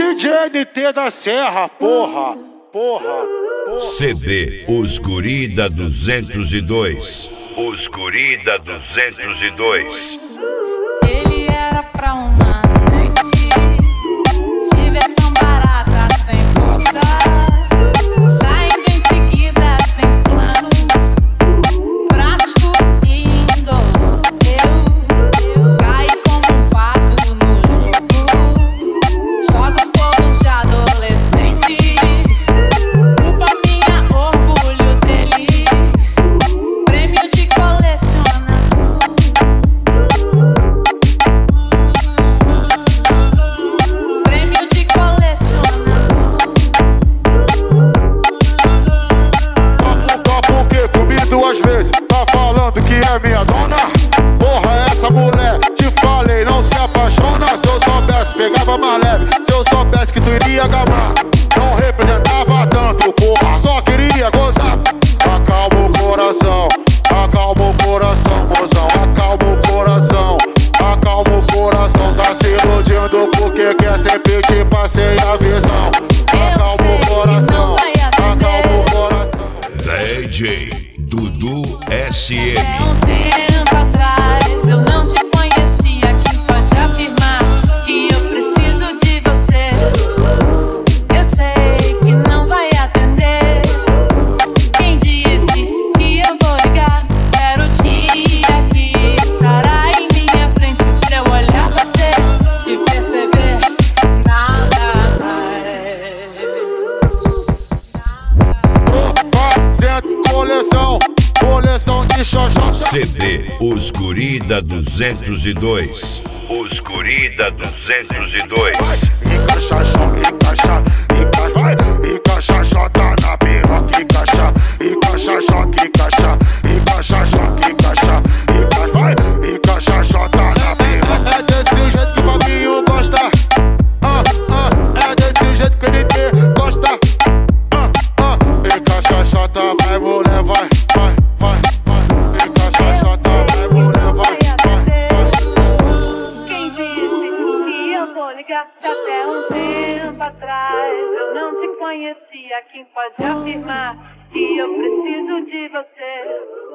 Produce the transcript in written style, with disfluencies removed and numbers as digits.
DJ NT da Serra, porra. CD Os Guri da 202. Os Guri da 202. Ele era pra uma noite, diversão barata, sem força, saindo em seguida sem planos, prático e indolor. Eu caí como um pato no jogo, jogos todos de adolescente. Culpa minha, orgulho dele, prêmio de colecionador. Prêmio de colecionador. Papo que comi 2 vezes, tá falando que é minha dona? Porra, essa mulher, te falei, não se apaixona. Se eu soubesse, pegava mais leve. Se eu soubesse que tu iria gamar, não representava tanto, porra, só queria gozar. Acalma o coração, mozão. Acalma o coração, tá se iludindo porque quer sempre te passei a visão. Acalma o coração, acalma o coração. DJ Dudu SM. Tempo atrás eu não te conhecia. Quem pode afirmar que eu preciso de você? Eu sei que não vai atender. Quem disse que eu vou ligar? Espero o dia que estará em minha frente pra eu olhar você e perceber nada mais. Fazendo coleção de xoxota. CD Os Guri da 202. Os Guri da 202. Encaixa, vai, encaixa, xota na piroca, encaixa, vai, encaixa, xota na piroca. É desse jeito que o Fabinho gosta, é desse jeito que ele gosta, encaixa, xota, vai, mulher, vai, encaixa, xota, vai, mulher, vai. Quem disse que eu vou ligar? Se até um tempo atrás eu não te conhecia. Quem pode afirmar que eu preciso de você?